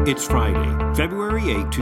It's Friday, February 8,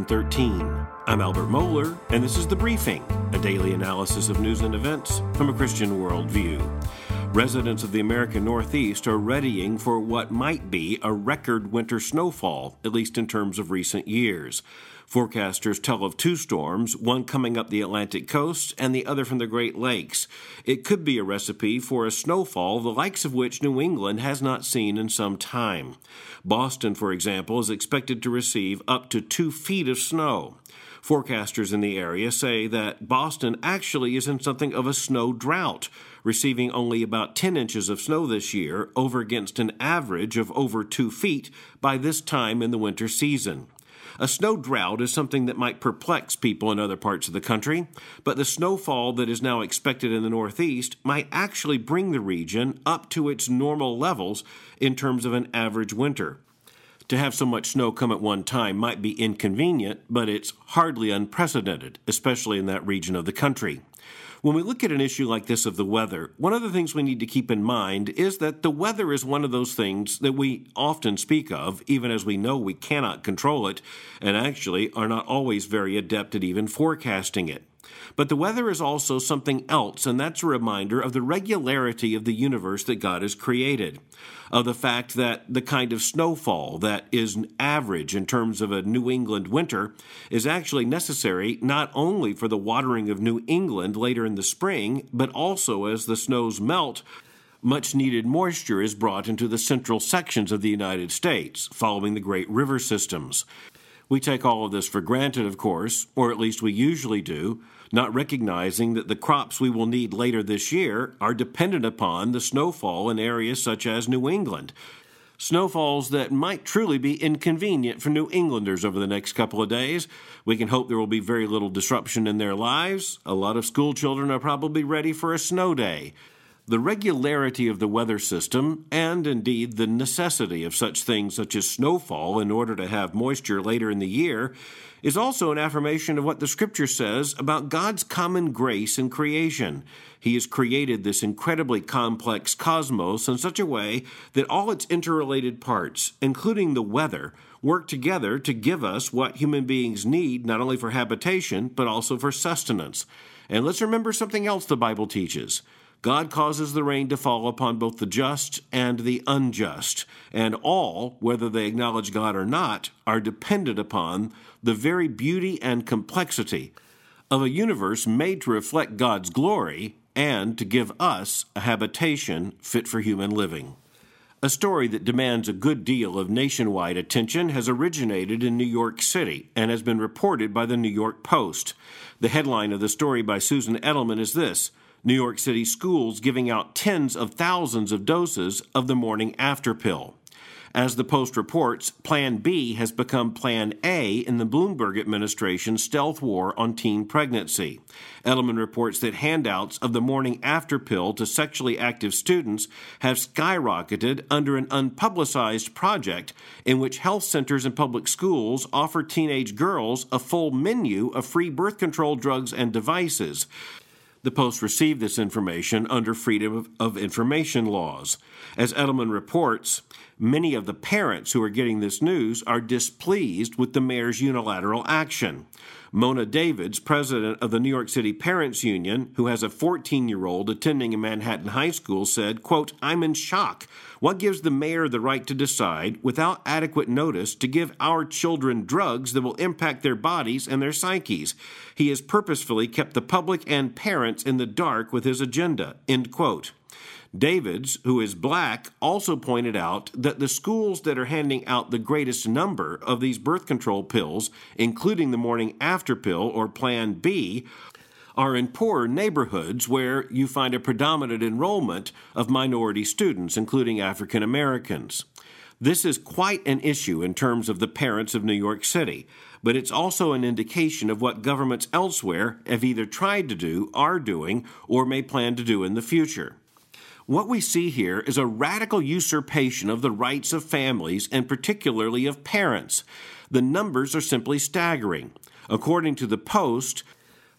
2013. I'm Albert Mohler, and this is The Briefing, a daily analysis of news and events from a Christian worldview. Residents of the American Northeast are readying for what might be a record winter snowfall, at least in terms of recent years. Forecasters tell of two storms, one coming up the Atlantic coast and the other from the Great Lakes. It could be a recipe for a snowfall the likes of which New England has not seen in some time. Boston, for example, is expected to receive up to 2 feet of snow. Forecasters in the area say that Boston actually is in something of a snow drought, receiving only about 10 inches of snow this year over against an average of over 2 feet by this time in the winter season. A snow drought is something that might perplex people in other parts of the country, but the snowfall that is now expected in the Northeast might actually bring the region up to its normal levels in terms of an average winter. To have so much snow come at one time might be inconvenient, but it's hardly unprecedented, especially in that region of the country. When we look at an issue like this of the weather, one of the things we need to keep in mind is that the weather is one of those things that we often speak of, even as we know we cannot control it, and actually are not always very adept at even forecasting it. But the weather is also something else, and that's a reminder of the regularity of the universe that God has created, of the fact that the kind of snowfall that is average in terms of a New England winter is actually necessary not only for the watering of New England later in the spring, but also as the snows melt, much needed moisture is brought into the central sections of the United States, following the great river systems. We take all of this for granted, of course, or at least we usually do, not recognizing that the crops we will need later this year are dependent upon the snowfall in areas such as New England. Snowfalls that might truly be inconvenient for New Englanders over the next couple of days. We can hope there will be very little disruption in their lives. A lot of school children are probably ready for a snow day. The regularity of the weather system, and indeed the necessity of such things such as snowfall in order to have moisture later in the year, is also an affirmation of what the Scripture says about God's common grace in creation. He has created this incredibly complex cosmos in such a way that all its interrelated parts, including the weather, work together to give us what human beings need, not only for habitation, but also for sustenance. And let's remember something else the Bible teaches. God causes the rain to fall upon both the just and the unjust, and all, whether they acknowledge God or not, are dependent upon the very beauty and complexity of a universe made to reflect God's glory and to give us a habitation fit for human living. A story that demands a good deal of nationwide attention has originated in New York City and has been reported by the New York Post. The headline of the story by Susan Edelman is this: New York City schools giving out tens of thousands of doses of the morning after pill. As the Post reports, Plan B has become Plan A in the Bloomberg administration's stealth war on teen pregnancy. Edelman reports that handouts of the morning after pill to sexually active students have skyrocketed under an unpublicized project in which health centers and public schools offer teenage girls a full menu of free birth control drugs and devices. The Post received this information under Freedom of Information laws. As Edelman reports, many of the parents who are getting this news are displeased with the mayor's unilateral action. Mona Davids, president of the New York City Parents Union, who has a 14-year-old attending a Manhattan high school, said, quote, "I'm in shock. What gives the mayor the right to decide, without adequate notice, to give our children drugs that will impact their bodies and their psyches? He has purposefully kept the public and parents in the dark with his agenda," end quote. Davids, who is black, also pointed out that the schools that are handing out the greatest number of these birth control pills, including the morning after pill or Plan B, are in poorer neighborhoods where you find a predominant enrollment of minority students, including African Americans. This is quite an issue in terms of the parents of New York City, but it's also an indication of what governments elsewhere have either tried to do, are doing, or may plan to do in the future. What we see here is a radical usurpation of the rights of families and particularly of parents. The numbers are simply staggering. According to the Post,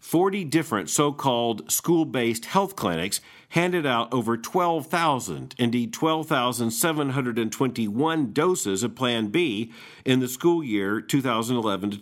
40 different so-called school-based health clinics handed out over 12,721 doses of Plan B in the school year 2011 to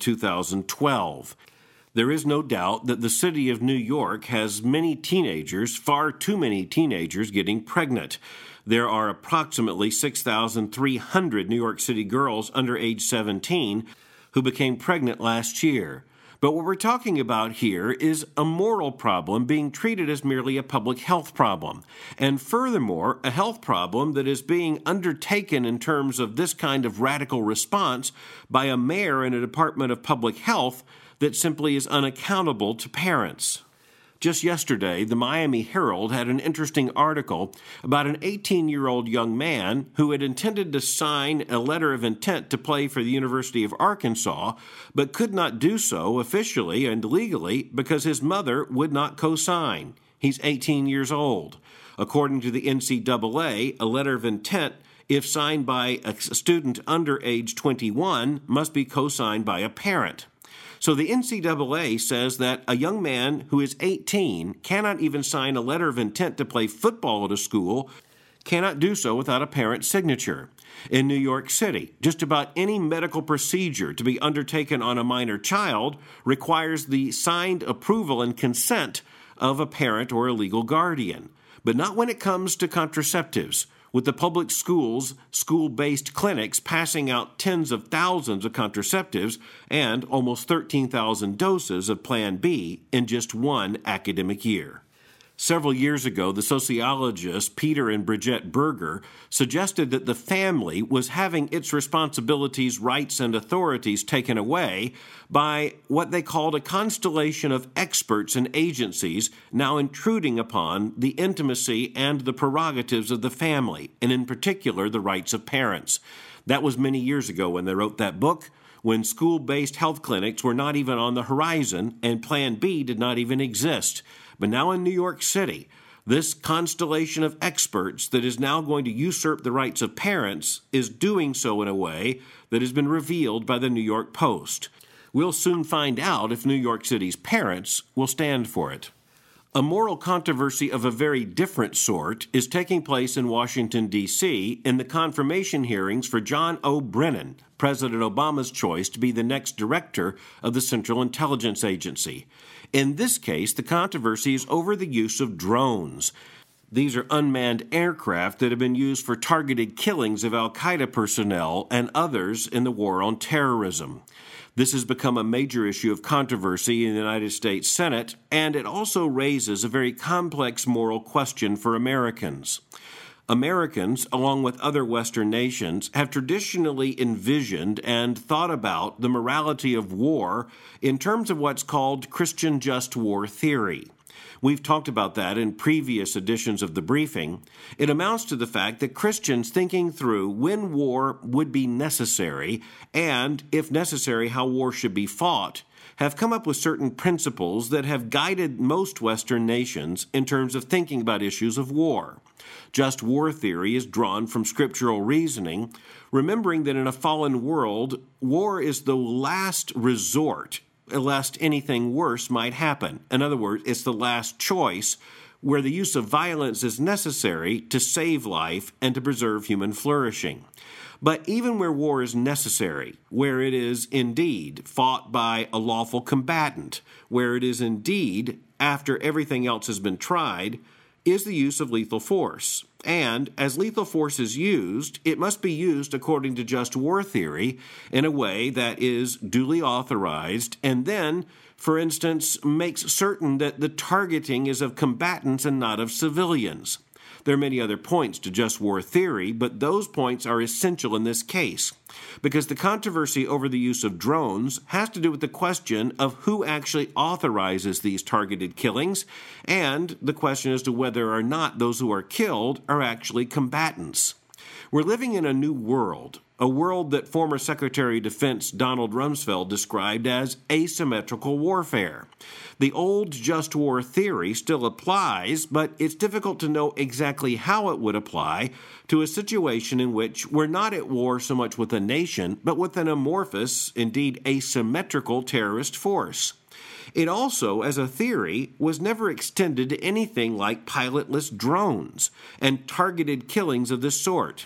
2012. There is no doubt that the city of New York has many teenagers, far too many teenagers, getting pregnant. There are approximately 6,300 New York City girls under age 17 who became pregnant last year. But what we're talking about here is a moral problem being treated as merely a public health problem. And furthermore, a health problem that is being undertaken in terms of this kind of radical response by a mayor in a Department of Public Health that simply is unaccountable to parents. Just yesterday, the Miami Herald had an interesting article about an 18-year-old young man who had intended to sign a letter of intent to play for the University of Arkansas, but could not do so officially and legally because his mother would not co-sign. He's 18 years old. According to the NCAA, a letter of intent, if signed by a student under age 21, must be co-signed by a parent. So the NCAA says that a young man who is 18 cannot even sign a letter of intent to play football at a school, cannot do so without a parent's signature. In New York City, just about any medical procedure to be undertaken on a minor child requires the signed approval and consent of a parent or a legal guardian. But not when it comes to contraceptives, with the public schools, school-based clinics passing out tens of thousands of contraceptives and almost 13,000 doses of Plan B in just one academic year. Several years ago, the sociologists Peter and Bridget Berger suggested that the family was having its responsibilities, rights, and authorities taken away by what they called a constellation of experts and agencies now intruding upon the intimacy and the prerogatives of the family, and in particular, the rights of parents. That was many years ago when they wrote that book, when school-based health clinics were not even on the horizon and Plan B did not even exist. But now in New York City, this constellation of experts that is now going to usurp the rights of parents is doing so in a way that has been revealed by the New York Post. We'll soon find out if New York City's parents will stand for it. A moral controversy of a very different sort is taking place in Washington, D.C. in the confirmation hearings for John O. Brennan, President Obama's choice to be the next director of the Central Intelligence Agency. In this case, the controversy is over the use of drones. These are unmanned aircraft that have been used for targeted killings of al-Qaeda personnel and others in the war on terrorism. This has become a major issue of controversy in the United States Senate, and it also raises a very complex moral question for Americans. Americans, along with other Western nations, have traditionally envisioned and thought about the morality of war in terms of what's called Christian just war theory. We've talked about that in previous editions of the briefing. It amounts to the fact that Christians thinking through when war would be necessary and, if necessary, how war should be fought, have come up with certain principles that have guided most Western nations in terms of thinking about issues of war. Just war theory is drawn from scriptural reasoning, remembering that in a fallen world, war is the last resort, lest anything worse might happen. In other words, it's the last choice where the use of violence is necessary to save life and to preserve human flourishing. But even where war is necessary, where it is indeed fought by a lawful combatant, where it is indeed, after everything else has been tried, is the use of lethal force. And as lethal force is used, it must be used according to just war theory in a way that is duly authorized and then, for instance, makes certain that the targeting is of combatants and not of civilians. There are many other points to just war theory, but those points are essential in this case, because the controversy over the use of drones has to do with the question of who actually authorizes these targeted killings, and the question as to whether or not those who are killed are actually combatants. We're living in a new world, a world that former Secretary of Defense Donald Rumsfeld described as asymmetrical warfare. The old just war theory still applies, but it's difficult to know exactly how it would apply to a situation in which we're not at war so much with a nation, but with an amorphous, indeed asymmetrical terrorist force. It also, as a theory, was never extended to anything like pilotless drones and targeted killings of this sort.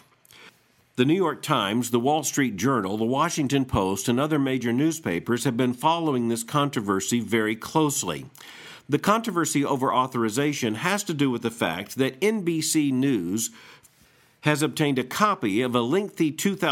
The New York Times, the Wall Street Journal, the Washington Post, and other major newspapers have been following this controversy very closely. The controversy over authorization has to do with the fact that NBC News has obtained a copy of a lengthy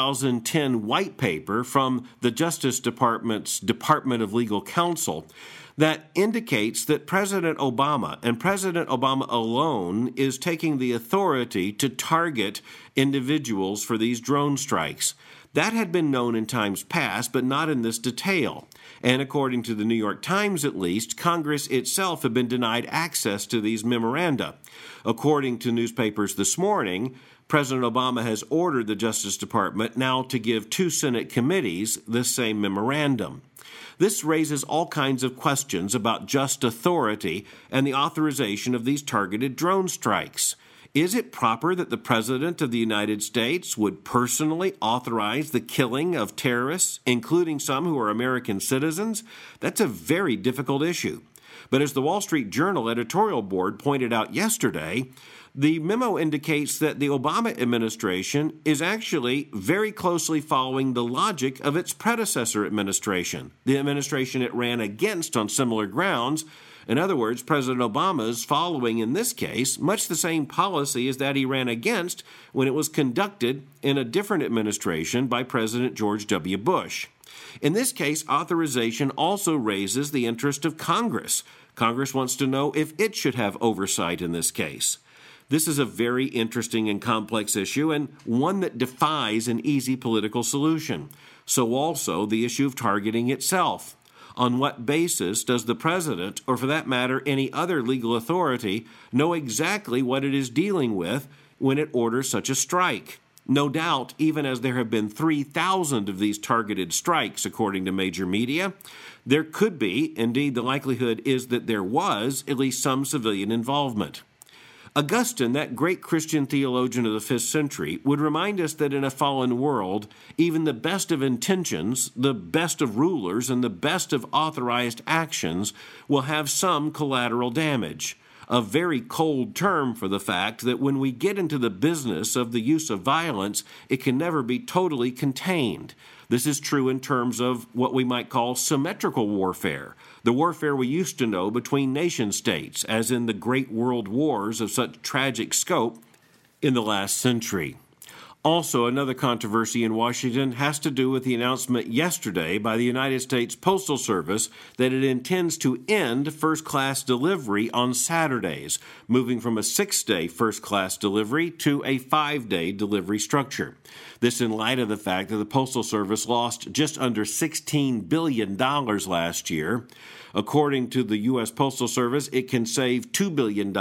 2010 white paper from the Justice Department's Department of Legal Counsel that indicates that President Obama, and President Obama alone, is taking the authority to target individuals for these drone strikes. That had been known in times past, but not in this detail. And according to the New York Times, at least, Congress itself had been denied access to these memoranda. According to newspapers this morning, President Obama has ordered the Justice Department now to give 2 Senate committees the same memorandum. This raises all kinds of questions about just authority and the authorization of these targeted drone strikes. Is it proper that the President of the United States would personally authorize the killing of terrorists, including some who are American citizens? That's a very difficult issue. But as the Wall Street Journal editorial board pointed out yesterday, the memo indicates that the Obama administration is actually very closely following the logic of its predecessor administration, the administration it ran against on similar grounds. In other words, President Obama is following, in this case, much the same policy as that he ran against when it was conducted in a different administration by President George W. Bush. In this case, authorization also raises the interest of Congress. Congress wants to know if it should have oversight in this case. This is a very interesting and complex issue, and one that defies an easy political solution. So also the issue of targeting itself. On what basis does the president, or for that matter any other legal authority, know exactly what it is dealing with when it orders such a strike? No doubt, even as there have been 3,000 of these targeted strikes, according to major media, there could be, indeed the likelihood is that there was, at least some civilian involvement. Augustine, that great Christian theologian of the 5th century, would remind us that in a fallen world, even the best of intentions, the best of rulers, and the best of authorized actions will have some collateral damage. A very cold term for the fact that when we get into the business of the use of violence, it can never be totally contained. This is true in terms of what we might call symmetrical warfare, the warfare we used to know between nation-states, as in the great world wars of such tragic scope in the last century. Also, another controversy in Washington has to do with the announcement yesterday by the United States Postal Service that it intends to end first-class delivery on Saturdays, moving from a 6-day first-class delivery to a 5-day delivery structure. This in light of the fact that the Postal Service lost just under $16 billion last year. According to the U.S. Postal Service, it can save $2 billion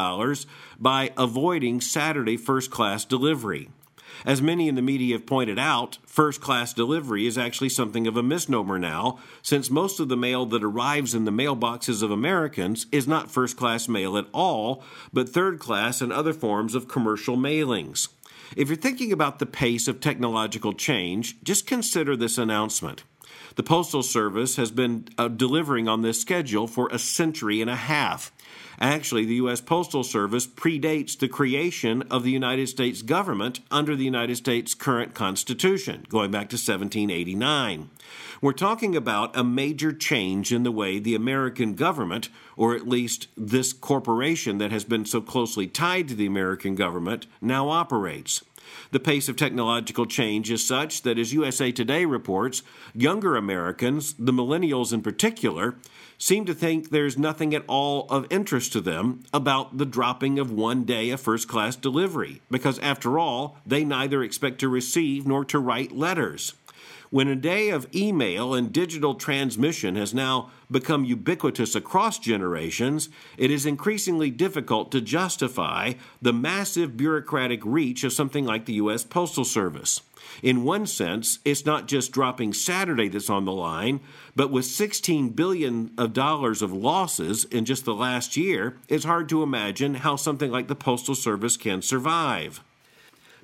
by avoiding Saturday first-class delivery. As many in the media have pointed out, first-class delivery is actually something of a misnomer now, since most of the mail that arrives in the mailboxes of Americans is not first-class mail at all, but third-class and other forms of commercial mailings. If you're thinking about the pace of technological change, just consider this announcement. The Postal Service has been delivering on this schedule for a century and a half. Actually, the U.S. Postal Service predates the creation of the United States government under the United States current Constitution, going back to 1789. We're talking about a major change in the way the American government, or at least this corporation that has been so closely tied to the American government, now operates. The pace of technological change is such that, as USA Today reports, younger Americans, the millennials in particular, seem to think there's nothing at all of interest to them about the dropping of 1 day of first-class delivery, because, after all, they neither expect to receive nor to write letters. When a day of email and digital transmission has now become ubiquitous across generations, it is increasingly difficult to justify the massive bureaucratic reach of something like the U.S. Postal Service. In one sense, it's not just dropping Saturday that's on the line, but with $16 billion of losses in just the last year, it's hard to imagine how something like the Postal Service can survive.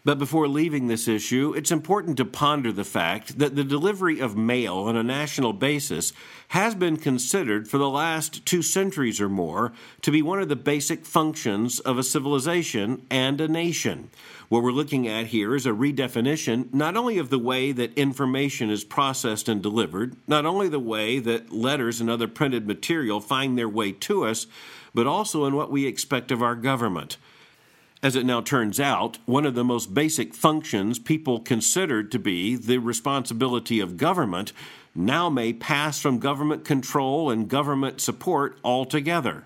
But before leaving this issue, it's important to ponder the fact that the delivery of mail on a national basis has been considered for the last 2 centuries or more to be one of the basic functions of a civilization and a nation. What we're looking at here is a redefinition not only of the way that information is processed and delivered, not only the way that letters and other printed material find their way to us, but also in what we expect of our government. As it now turns out, one of the most basic functions people considered to be the responsibility of government now may pass from government control and government support altogether.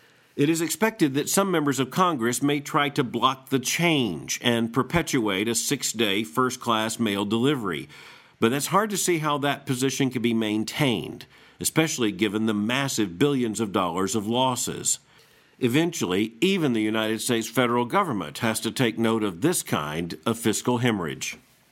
It is expected that some members of Congress may try to block the change and perpetuate a 6-day first-class mail delivery, but it's hard to see how that position can be maintained, especially given the massive billions of dollars of losses. Eventually, even the United States federal government has to take note of this kind of fiscal hemorrhage.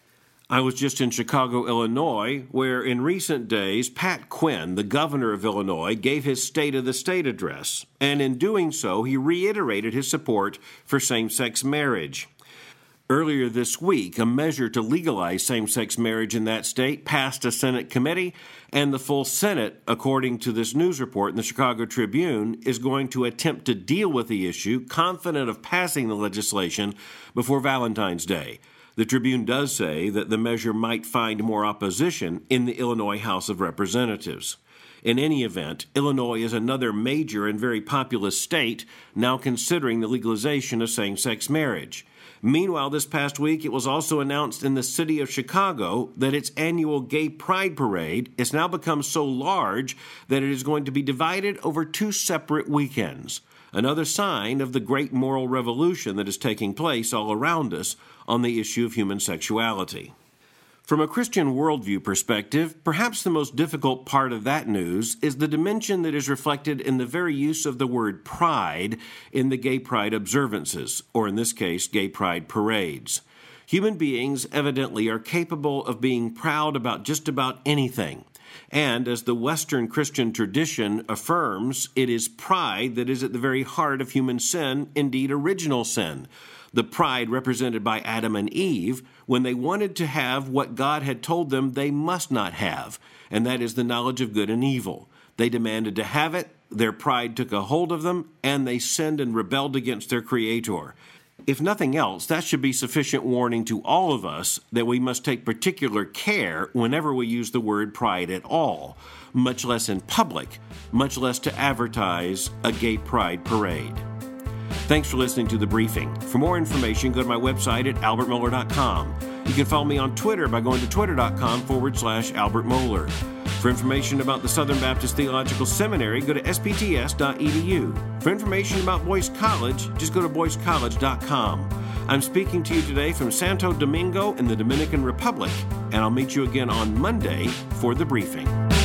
I was just in Chicago, Illinois, where in recent days, Pat Quinn, the governor of Illinois, gave his State of the State address, and in doing so, he reiterated his support for same-sex marriage. Earlier this week, a measure to legalize same-sex marriage in that state passed a Senate committee, and the full Senate, according to this news report in the Chicago Tribune, is going to attempt to deal with the issue, confident of passing the legislation before Valentine's Day. The Tribune does say that the measure might find more opposition in the Illinois House of Representatives. In any event, Illinois is another major and very populous state now considering the legalization of same-sex marriage. Meanwhile, this past week, it was also announced in the city of Chicago that its annual Gay Pride Parade has now become so large that it is going to be divided over 2 separate weekends, another sign of the great moral revolution that is taking place all around us on the issue of human sexuality. From a Christian worldview perspective, perhaps the most difficult part of that news is the dimension that is reflected in the very use of the word pride in the gay pride observances, or in this case, gay pride parades. Human beings evidently are capable of being proud about just about anything. And as the Western Christian tradition affirms, it is pride that is at the very heart of human sin, indeed original sin. The pride represented by Adam and Eve when they wanted to have what God had told them they must not have, and that is the knowledge of good and evil. They demanded to have it, their pride took a hold of them, and they sinned and rebelled against their Creator. If nothing else, that should be sufficient warning to all of us that we must take particular care whenever we use the word pride at all, much less in public, much less to advertise a gay pride parade. Thanks for listening to The Briefing. For more information, go to my website at albertmohler.com. You can follow me on Twitter by going to twitter.com/Albert Mohler. For information about the Southern Baptist Theological Seminary, go to spts.edu. For information about Boyce College, just go to boycecollege.com. I'm speaking to you today from Santo Domingo in the Dominican Republic, and I'll meet you again on Monday for The Briefing.